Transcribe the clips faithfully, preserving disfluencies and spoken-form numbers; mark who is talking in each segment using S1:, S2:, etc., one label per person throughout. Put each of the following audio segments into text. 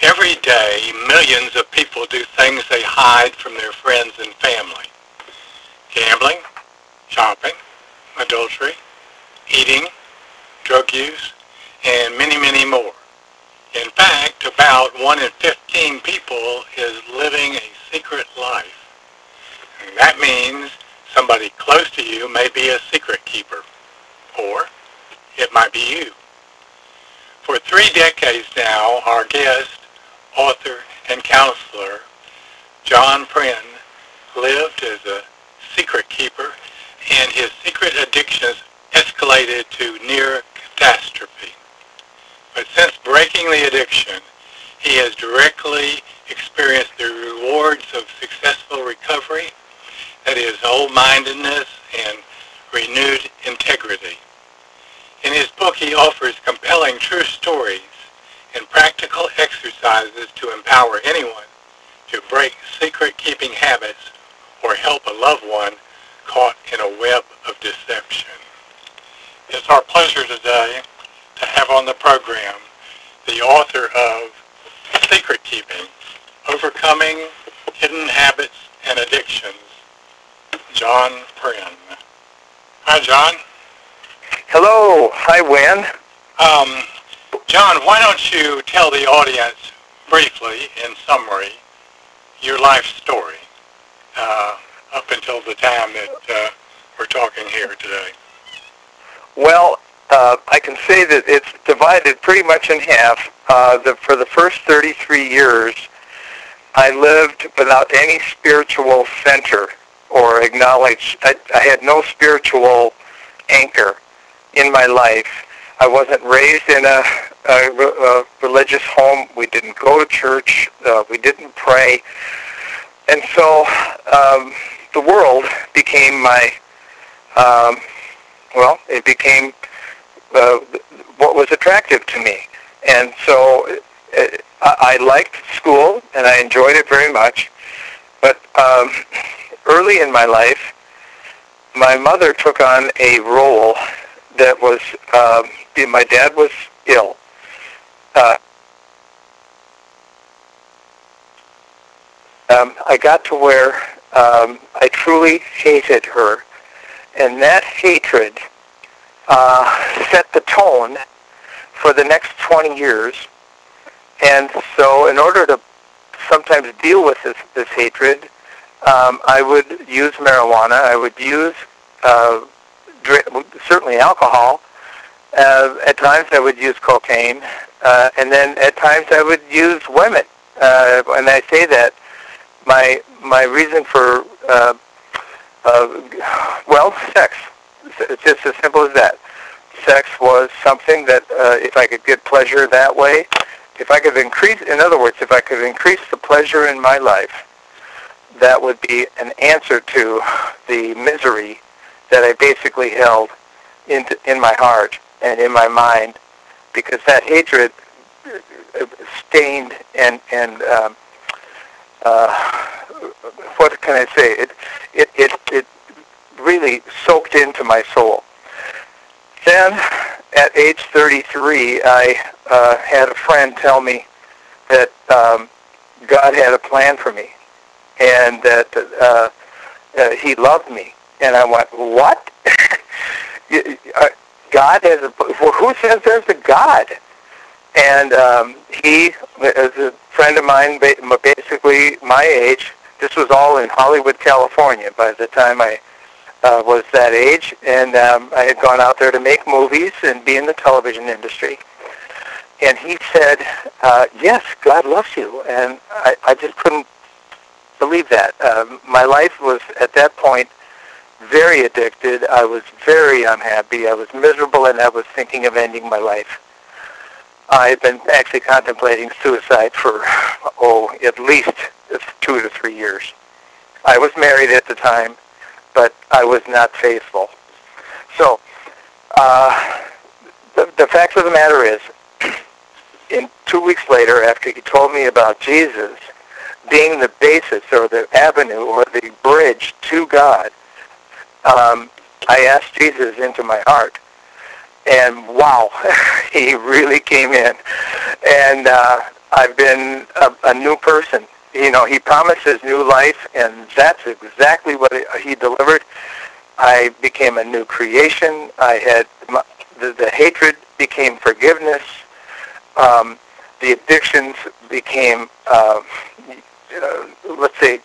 S1: Every day, millions of people do things they hide from their friends and family. Gambling, shopping, adultery, eating, drug use, and many, many more. In fact, about one in fifteen people is living a secret life. And that means somebody close to you may be a secret keeper, or it might be you. For three decades now, our guest, author, and counselor, John Prine, lived as a secret keeper, and his secret addictions escalated to near catastrophe. But since breaking the addiction, he has directly experienced the rewards of successful recovery, that is, whole-mindedness and renewed integrity. In his book, he offers compelling true stories and practical exercises to empower anyone to break secret-keeping habits or help a loved one caught in a web of deception. It's our pleasure today to have on the program the author of Secret Keeping, Overcoming Hidden Habits and Addictions, John Prine. Hi, John.
S2: Hello. Hi, Win.
S1: Um, John, why don't you tell the audience briefly, in summary, your life story uh, up until the time that uh, we're talking here today?
S2: Well, uh, I can say that it's divided pretty much in half. Uh, the, for the first thirty-three years, I lived without any spiritual center or acknowledged. I, I had no spiritual anchor in my life. I wasn't raised in a, a, a religious home. We didn't go to church. Uh, we didn't pray. And so um, the world became my, um, well, it became uh, what was attractive to me. And so uh, I, I liked school, and I enjoyed it very much. But um, early in my life, my mother took on a role that was, um, my dad was ill. Uh, um, I got to where um, I truly hated her, and that hatred uh, set the tone for the next twenty years. And so in order to sometimes deal with this, this hatred, um, I would use marijuana, I would use uh, certainly alcohol. Uh, at times I would use cocaine, uh, and then at times I would use women. Uh, and I say that my my reason for uh, uh, well, sex. It's just as simple as that. Sex was something that uh, if I could get pleasure that way, if I could increase, in other words, if I could increase the pleasure in my life, that would be an answer to the misery that I basically held in, in my heart and in my mind, because that hatred stained and, and um, uh, what can I say, it, it, it, it really soaked into my soul. Then, at age thirty-three, I uh, had a friend tell me that um, God had a plan for me, and that uh, uh, He loved me. And I went, what? God has a, well, who says there's a God? And um, he, as a friend of mine, basically my age, this was all in Hollywood, California by the time I uh, was that age, and um, I had gone out there to make movies and be in the television industry. And he said, uh, yes, God loves you. And I, I just couldn't believe that. Um, my life was, at that point, very addicted. I was very unhappy. I was miserable, and I was thinking of ending my life. I had been actually contemplating suicide for, oh, at least two to three years. I was married at the time, but I was not faithful. So, uh, the, the fact of the matter is, in two weeks later, after he told me about Jesus being the basis or the avenue or the bridge to God, Um, I asked Jesus into my heart, and wow, he really came in. And uh, I've been a, a new person. You know, he promises new life, and that's exactly what he delivered. I became a new creation. I had my, the, the hatred became forgiveness. Um, the addictions became, uh, uh, let's say,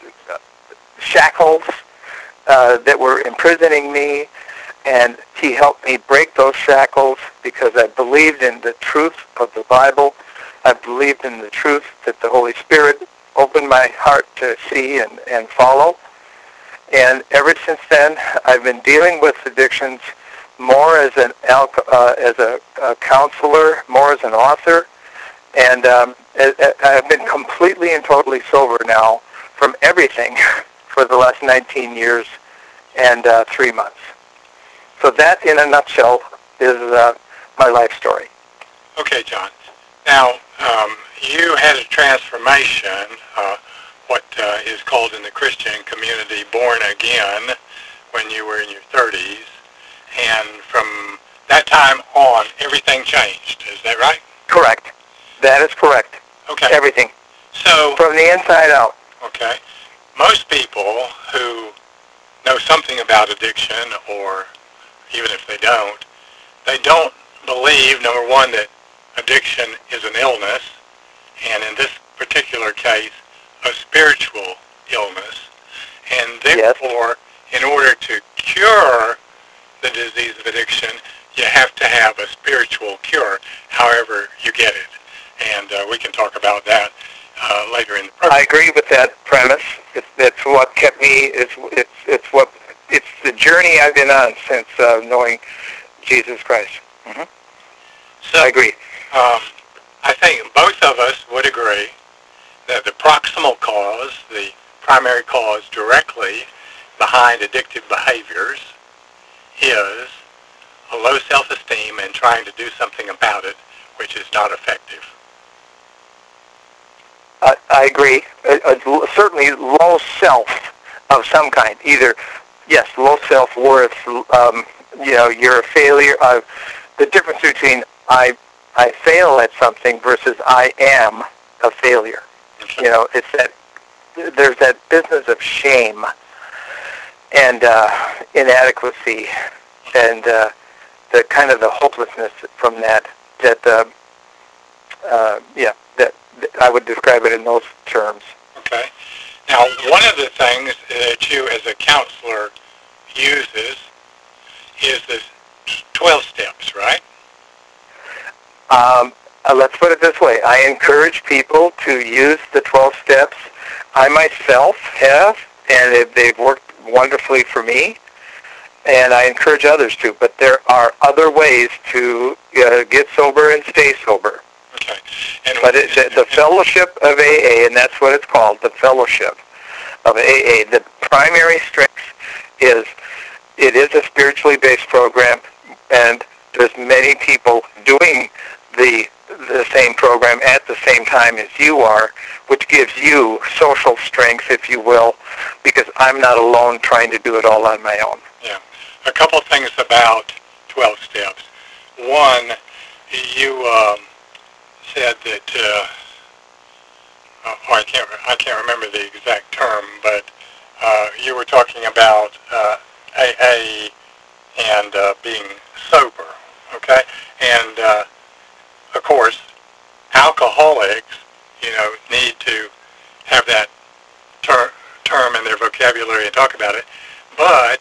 S2: shackles uh, that were imprisoning me, and he helped me break those shackles because I believed in the truth of the Bible. I believed in the truth that the Holy Spirit opened my heart to see and, and follow. And ever since then, I've been dealing with addictions more as an alco- uh, as a, a counselor, more as an author, and um, I, I've been completely and totally sober now from everything for the last nineteen years and uh, three months. So that, in a nutshell, is uh, my life story.
S1: Okay, John. Now, um, you had a transformation, uh, what uh, is called in the Christian community born again, when you were in your thirties. And from that time on, everything changed. Is that right?
S2: Correct. That is correct.
S1: Okay.
S2: Everything.
S1: So,
S2: from the inside out.
S1: Okay. Most people who know something about addiction, or even if they don't, they don't believe, number one, that addiction is an illness, and in this particular case, a spiritual illness. And therefore, yes. in order to cure the disease of addiction, you have to have a spiritual cure, however you get it. And uh, we can talk about that uh, later in the program.
S2: I agree with that premise. It's, it's what kept me, it's, it's, it's what, it's the journey I've been on since uh, knowing Jesus Christ. Mm-hmm.
S1: So,
S2: I agree.
S1: Um, I think both of us would agree that the proximal cause, the primary cause directly behind addictive behaviors, is a low self-esteem and trying to do something about it, which is not effective.
S2: I, I agree. Uh, uh, certainly low self of some kind. Either, yes, low self-worth, um, you know, you're a failure. Uh, the difference between I I fail at something versus I am a failure. Okay. You know, it's that there's that business of shame and uh, inadequacy and uh, the kind of the hopelessness from that. That uh, uh, yeah, that, that I would describe it in those terms.
S1: Okay. Now, one of the things that you, as a counselor, uses is the twelve steps, right?
S2: Um, uh, let's put it this way. I encourage people to use the twelve steps. I myself have, and they've worked wonderfully for me, and I encourage others to. But there are other ways to uh, get sober and stay sober.
S1: Okay. And
S2: but it, the, the fellowship of A A, and that's what it's called, the fellowship of A A, the primary strength is it is a spiritually based program, and there's many people doing the the same program at the same time as you are, which gives you social strength, if you will, because I'm not alone trying to do it all on my own.
S1: Yeah. A couple of things about twelve steps. One, you um, said that, uh, oh, I can't I can't remember the exact term, but uh, you were talking about uh, A A and uh, being sober, okay? And uh, of course, alcoholics, you know, need to have that ter- term in their vocabulary and talk about it. But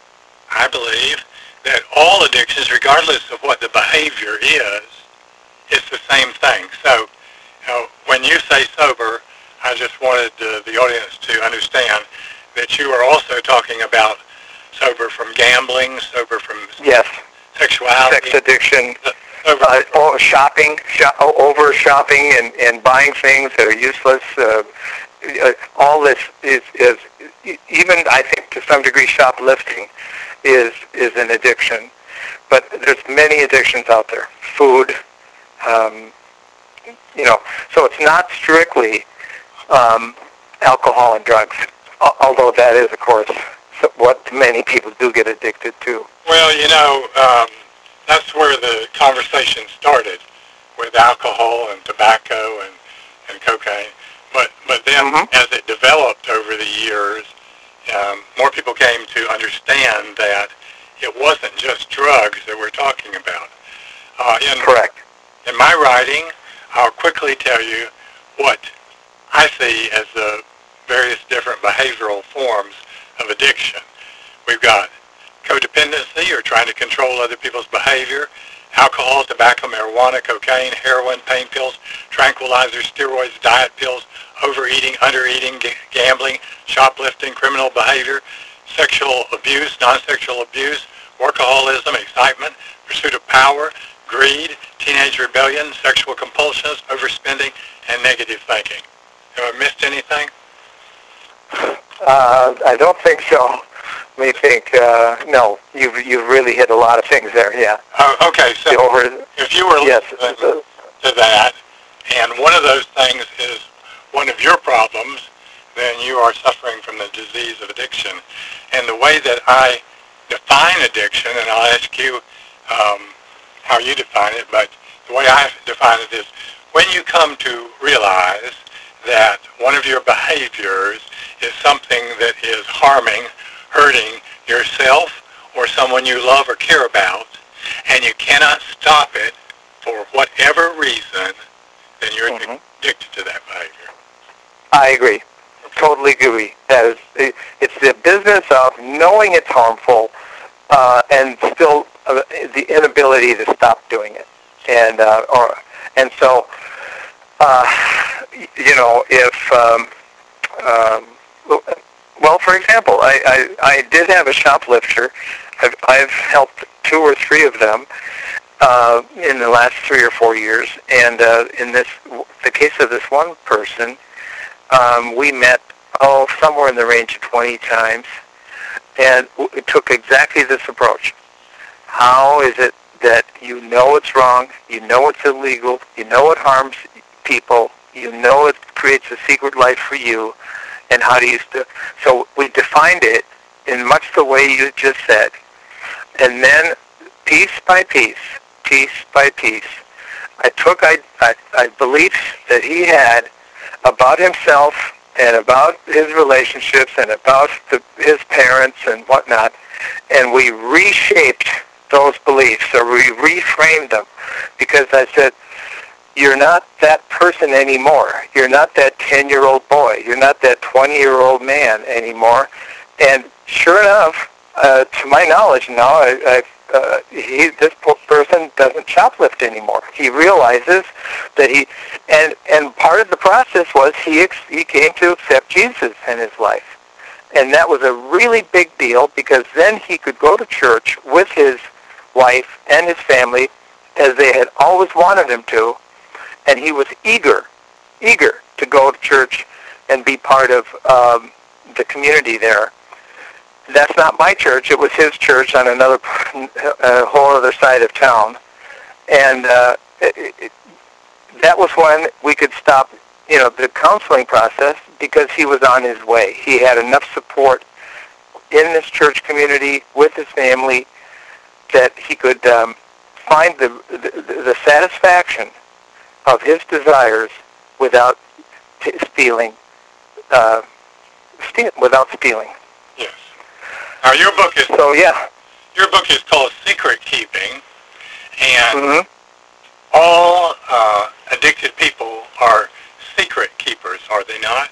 S1: I believe that all addictions, regardless of what the behavior is, is the same thing. So, you know, when you say sober, I just wanted uh, the audience to understand that you are also talking about sober from gambling, sober from
S2: yes.
S1: sexuality,
S2: sex addiction,
S1: sober
S2: uh, oh, shopping, shop, over shopping and, and buying things that are useless. Uh, uh, all this is, is, even I think to some degree shoplifting is is an addiction. But there's many addictions out there. Food, um, you know, so it's not strictly um, alcohol and drugs, although that is, of course, what many people do get addicted to.
S1: Well, you know, um, that's where the conversation started, with alcohol and tobacco and and cocaine. But but then
S2: Mhm.
S1: as it developed over the years, um, more people came to understand that it wasn't just drugs that we're talking about. Uh, in,
S2: Correct.
S1: in my writing, I'll quickly tell you what I see as the various different behavioral forms of addiction. We've got codependency, or trying to control other people's behavior, alcohol, tobacco, marijuana, cocaine, heroin, pain pills, tranquilizers, steroids, diet pills, overeating, undereating, g- gambling, shoplifting, criminal behavior, sexual abuse, non-sexual abuse, workaholism, excitement, pursuit of power, greed, teenage rebellion, sexual compulsions, overspending, and negative thinking. Have I missed anything?
S2: Uh, I don't think so. Let me think. Uh, no, you've you've really hit a lot of things there. Yeah.
S1: Oh, okay, so
S2: The over.
S1: if you were
S2: Yes.
S1: listening to that, and one of those things is one of your problems, then you are suffering from the disease of addiction. And the way that I define addiction, and I'll ask you um, how you define it, but the way I define it is when you come to realize that one of your behaviors is something that is harming, hurting yourself or someone you love or care about, and you cannot stop it for whatever reason, then you're
S2: Mhm.
S1: addicted to that behavior.
S2: I agree. Totally agree. That is, it, it's the business of knowing it's harmful uh, and still uh, the inability to stop doing it. And uh, or and so, uh, you know, if um, um, well, for example, I, I, I did have a shoplifter. I've, I've helped two or three of them uh, in the last three or four years. And uh, in this, the case of this one person, um, we met, oh, somewhere in the range of twenty times, and it took exactly this approach. How is it that you know it's wrong, you know it's illegal, you know it harms people, you know it creates a secret life for you, and how do you st- so we defined it in much the way you just said, and then piece by piece, piece by piece, I took I, I, I beliefs that he had about himself and about his relationships and about the, his parents and whatnot, and we reshaped those beliefs, or we reframed them, because I said, you're not that person anymore. You're not that ten-year-old boy. You're not that twenty-year-old man anymore. And sure enough, uh, to my knowledge now, I, I, uh, he, this person doesn't shoplift anymore. He realizes that he, and and part of the process was he ex, he came to accept Jesus in his life, and that was a really big deal, because then he could go to church with his wife and his family, as they had always wanted him to. And he was eager, eager to go to church and be part of um, the community there. That's not my church. It was his church on another, a whole other side of town. And uh, it, it, that was when we could stop, you know, the counseling process, because he was on his way. He had enough support in this church community with his family that he could um, find the, the the satisfaction of his desires without t- stealing, uh, steal, without stealing.
S1: Yes. Now your book is
S2: So yeah.
S1: your book is called Secret Keeping, and
S2: Mm-hmm.
S1: all uh, addicted people are secret keepers, are they not?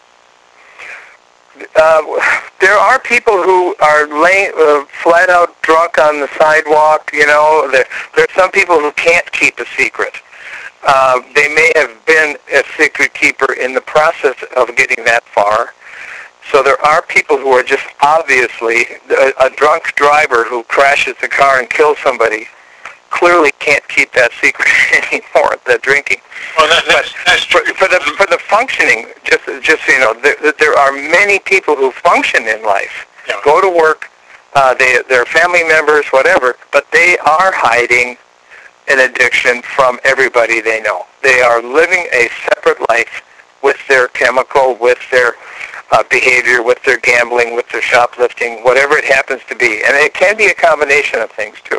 S2: Uh, there are people who are laying uh, flat out drunk on the sidewalk. You know, there there are some people who can't keep a secret. Uh, they may have been a secret keeper in the process of getting that far. So there are people who are just obviously, a, a drunk driver who crashes the car and kills somebody clearly can't keep that secret anymore, the drinking.
S1: Well, that, that's,
S2: But
S1: that's
S2: for,
S1: true.
S2: for the for the functioning, just just so you know, there, there are many people who function in life,
S1: Yeah.
S2: go to work, uh, they they're family members, whatever, but they are hiding an addiction from everybody they know. They are living a separate life with their chemical, with their uh, behavior, with their gambling, with their shoplifting, whatever it happens to be. And it can be a combination of things, too.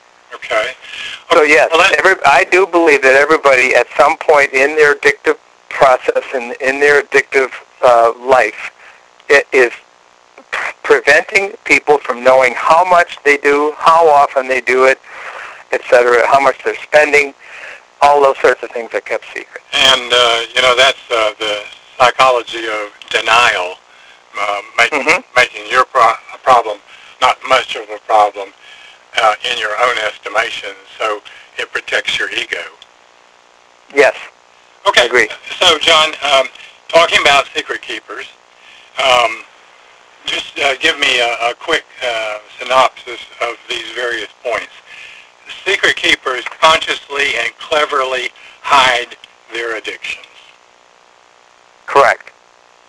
S1: Okay.
S2: So, yes,
S1: Well, that,
S2: every, I do believe that everybody at some point in their addictive process in in their addictive uh, life. It is preventing people from knowing how much they do, how often they do it, et cetera, how much they're spending, all those sorts of things are kept secret.
S1: And, uh, you know, that's uh, the psychology of denial, uh, making,
S2: mm-hmm.
S1: making your pro- problem not much of a problem uh, in your own estimation, so it protects your ego.
S2: Yes,
S1: okay.
S2: I agree.
S1: So, John, um, talking about secret keepers, um, just uh, give me a, a quick uh, synopsis of these various points. Secret keepers consciously and cleverly hide their addictions.
S2: Correct.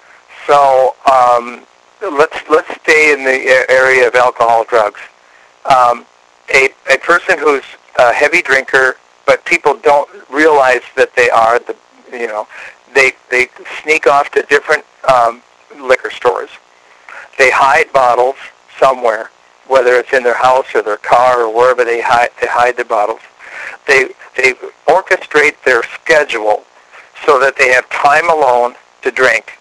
S2: So um, let's let's stay in the area of alcohol, drugs. Um, a a person who's a heavy drinker, but people don't realize that they are. The you know they they sneak off to different um, liquor stores. They hide bottles somewhere, whether it's in their house or their car or wherever they hide they hide their bottles. They they orchestrate their schedule so that they have time alone to drink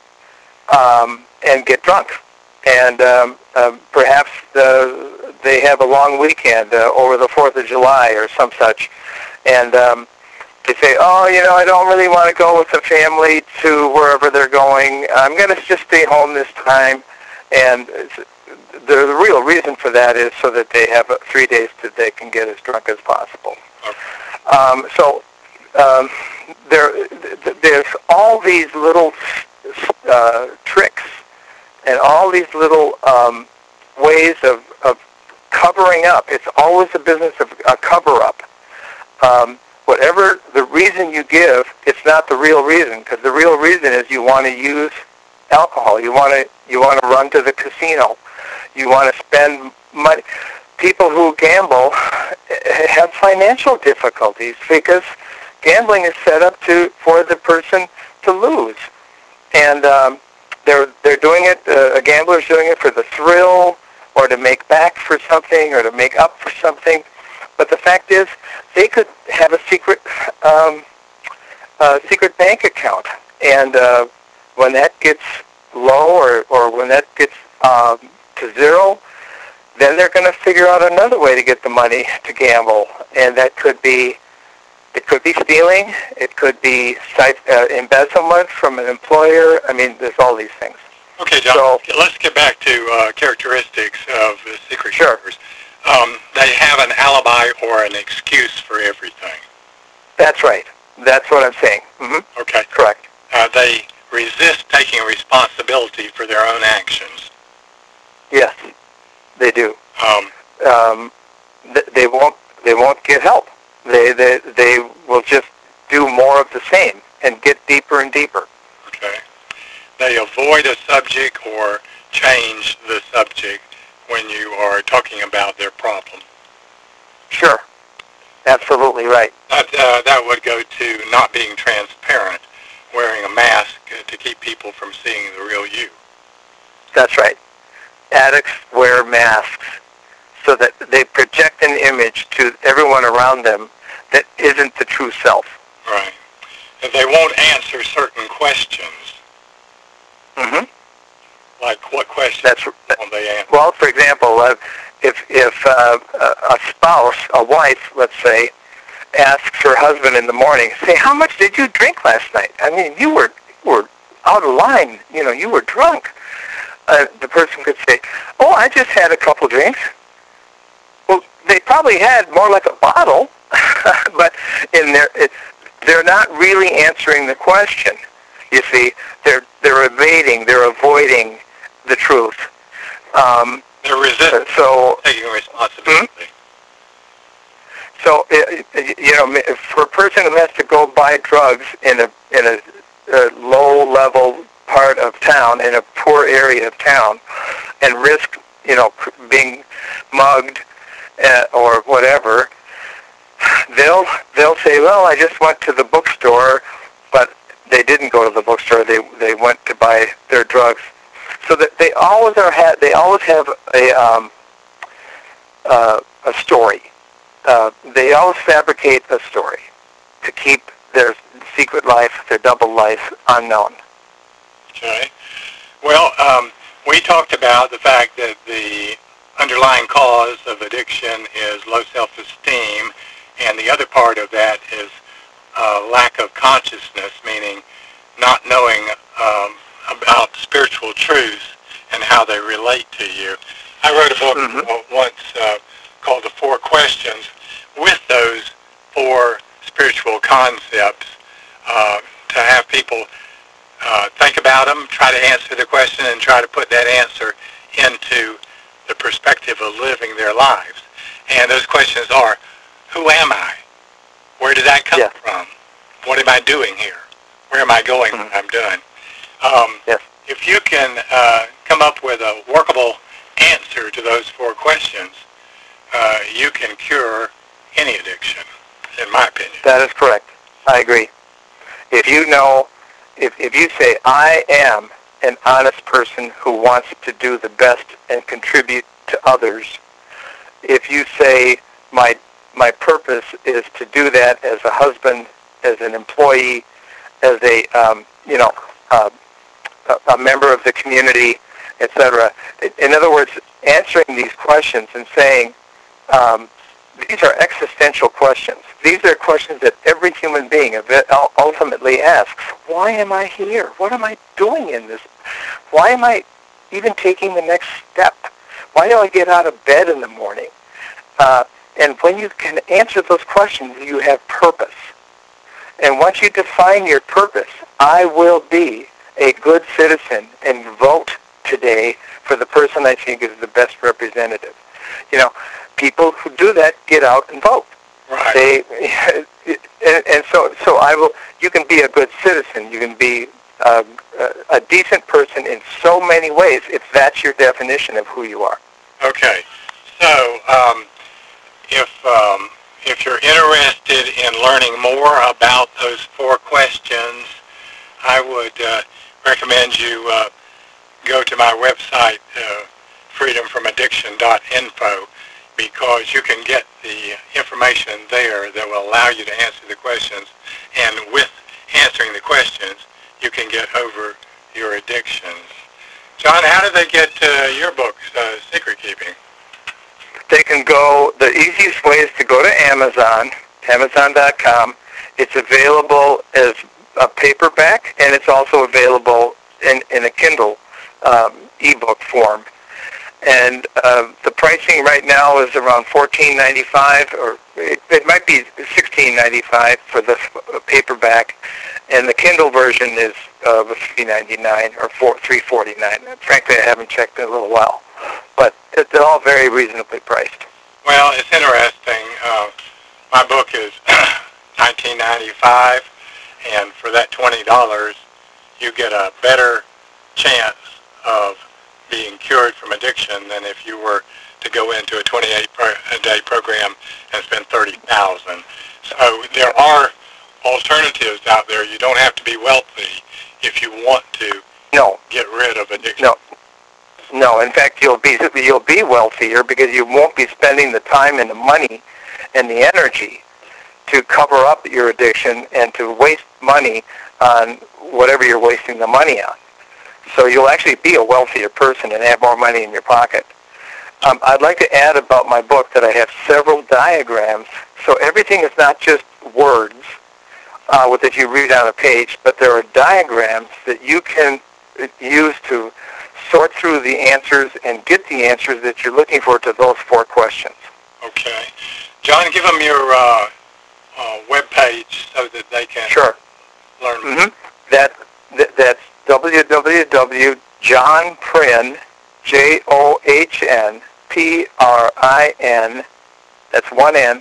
S2: um, and get drunk. And um, uh, perhaps the, they have a long weekend uh, over the fourth of July or some such. And um, they say, oh, you know, I don't really want to go with the family to wherever they're going. I'm going to just stay home this time. And the, the real reason for that is so that they have three days that they can get as drunk as possible. Um, so um, there, there's all these little uh, tricks and all these little um, ways of, of covering up. It's always a business of a cover-up. Um, whatever the reason you give, it's not the real reason, because the real reason is you want to use alcohol. You want to you want to run to the casino. You want to spend money. People who gamble have financial difficulties because gambling is set up to for the person to lose, and um, they're they're doing it. Uh, a gambler is doing it for the thrill, or to make back for something, or to make up for something. But the fact is, they could have a secret um, uh, secret bank account, and uh, when that gets low, or or when that gets um, to zero, then they're going to figure out another way to get the money to gamble, and that could be, it could be stealing, it could be uh, embezzlement from an employer. I mean, there's all these things.
S1: Okay, John,
S2: so,
S1: let's get back to uh, characteristics of the secret
S2: sure.
S1: keepers. Um, they have an alibi or an excuse for everything.
S2: That's right. That's what I'm saying. Mm-hmm.
S1: Okay.
S2: Correct.
S1: Uh, they resist taking responsibility for their own actions.
S2: Yes. They do.
S1: Um,
S2: um, th- they won't. They won't get help. They, they they will just do more of the same and get deeper and deeper.
S1: Okay. They avoid a subject or change the subject when you are talking about their problem.
S2: Sure. Absolutely right.
S1: That uh, that would go to not being transparent, wearing a mask to keep people from seeing the real you.
S2: That's right. Addicts wear masks so that they project an image to everyone around them that isn't the true self.
S1: Right. And they won't answer certain questions.
S2: Mm-hmm.
S1: Like what questions
S2: That's,
S1: won't they answer?
S2: Well, for example, uh, if if uh, a spouse, a wife, let's say, asks her husband in the morning, say, how much did you drink last night? I mean, you were, you were out of line. You know, you were drunk. Uh, the person could say, oh, I just had a couple drinks. Well, they probably had more like a bottle, but in their, it, they're not really answering the question. You see, they're they're evading, they're avoiding the truth. Um,
S1: they're resisting
S2: so,
S1: taking responsibility.
S2: Hmm? So, you know, for a person who has to go buy drugs in a in a, a low-level part of town, in a poor area of town, and risk, you know, being mugged uh, or whatever, they'll they'll say, well, I just went to the bookstore, but they didn't go to the bookstore. They they went to buy their drugs. So that they always are ha- they always have a um, uh, a story. Uh, they always fabricate a story to keep their secret life, their double life, unknown.
S1: Okay. Well, um, we talked about the fact that the underlying cause of addiction is low self-esteem, and the other part of that is uh, lack of consciousness, meaning not knowing um, about spiritual truths and how they relate to you. I wrote a book
S2: Mm-hmm.
S1: uh, once uh, called The Four Questions with those four spiritual concepts uh, to have people uh, think about them, try to answer the question, and try to put that answer into the perspective of living their lives. And those questions are, who am I? Where did that come
S2: Yes.
S1: from? What am I doing here? Where am I going
S2: Mm-hmm.
S1: when I'm done? Um,
S2: Yes.
S1: if you can uh, come up with a workable answer to those four questions, uh, you can cure any addiction, in my opinion.
S2: That is correct. I agree. If you know, if, if you say, I am an honest person who wants to do the best and contribute to others, if you say, my my purpose is to do that as a husband, as an employee, as a, um, you know, uh, a, a member of the community, et cetera. In other words, answering these questions and saying, um, these are existential questions. These are questions that every human being ultimately asks. Why am I here? What am I doing in this? Why am I even taking the next step? Why do I get out of bed in the morning? Uh, and when you can answer those questions, you have purpose. And once you define your purpose, I will be a good citizen and vote today for the person I think is the best representative. You know, people who do that get out and vote.
S1: Right.
S2: They, and, and so, so I will. You can be a good citizen. You can be a, a decent person in so many ways if that's your definition of who you are.
S1: Okay. So, um, if um, if you're interested in learning more about those four questions, I would uh, recommend you uh, go to my website, uh, freedom from addiction dot info, because you can get the information there that will allow you to answer the questions, and with answering the questions, you can get over your addictions. John, how do they get uh, your books, uh, Secret Keeping?
S2: They can go, the easiest way is to go to Amazon, amazon dot com. It's available as a paperback, and it's also available in, in a Kindle um, ebook form. And uh, the pricing right now is around fourteen ninety-five, or it, it might be sixteen ninety-five for the paperback, and the Kindle version is uh, three ninety-nine or three forty-nine. Frankly, I haven't checked in a little while, but they're all very reasonably priced.
S1: Well, it's interesting. Uh, my book is nineteen ninety-five, and for that twenty dollars, you get a better chance of being cured from addiction than if you were to go into a twenty-eight a day program and spend thirty thousand dollars. So there are alternatives out there. You don't have to be wealthy if you want to
S2: No.
S1: get rid of addiction.
S2: No. No, in fact, you'll be you'll be wealthier because you won't be spending the time and the money and the energy to cover up your addiction and to waste money on whatever you're wasting the money on. So you'll actually be a wealthier person and have more money in your pocket. Um, I'd like to add about my book that I have several diagrams. So everything is not just words uh, that you read on a page, but there are diagrams that you can use to sort through the answers and get the answers that you're looking for to those four questions.
S1: Okay. John, give them your uh, uh, web page so that they can
S2: Sure.
S1: learn.
S2: Mm-hmm. That, that that's w w w dot john prin, J O H N P R I N, that's one N,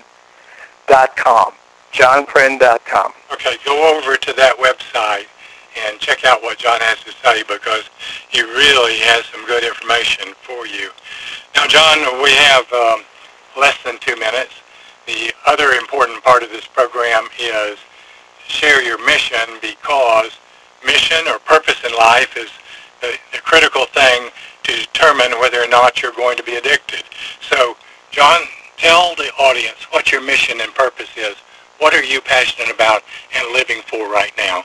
S2: dot com, john prin dot com.
S1: Okay, go over to that website and check out what John has to say, because he really has some good information for you. Now, John, we have um, less than two minutes. The other important part of this program is share your mission, because mission or purpose in life is the, the critical thing to determine whether or not you're going to be addicted. So, John, tell the audience what your mission and purpose is What are you passionate about and living for right now?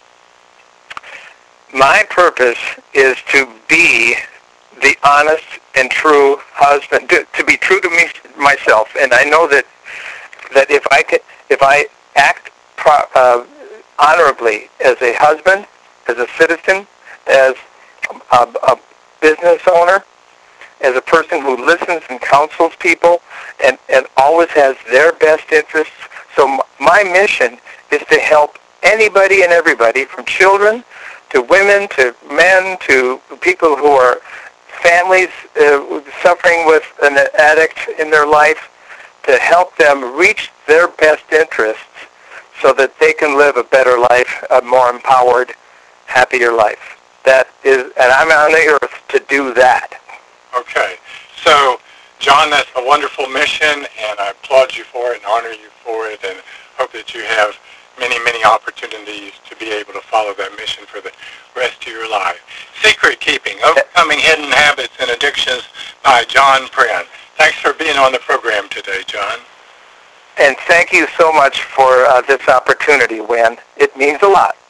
S2: My purpose is to be the honest and true husband, to, to be true to me myself, and I know that that if I could, if I act pro, uh, honorably as a husband, as a citizen, as a, a business owner, as a person who listens and counsels people, and and always has their best interests. So my mission is to help anybody and everybody, from children to women to men to people who are families uh, suffering with an addict in their life, to help them reach their best interests so that they can live a better life, a more empowered, happier life. That is, and I'm on the earth to do that.
S1: Okay. So, John, that's a wonderful mission, and I applaud you for it and honor you for it, and hope that you have many, many opportunities to be able to follow that mission for the rest of your life. Secret Keeping, Overcoming Hidden Habits and Addictions by John Prince. Thanks for being on the program today, John.
S2: And thank you so much for uh, this opportunity, Wynn. It means a lot.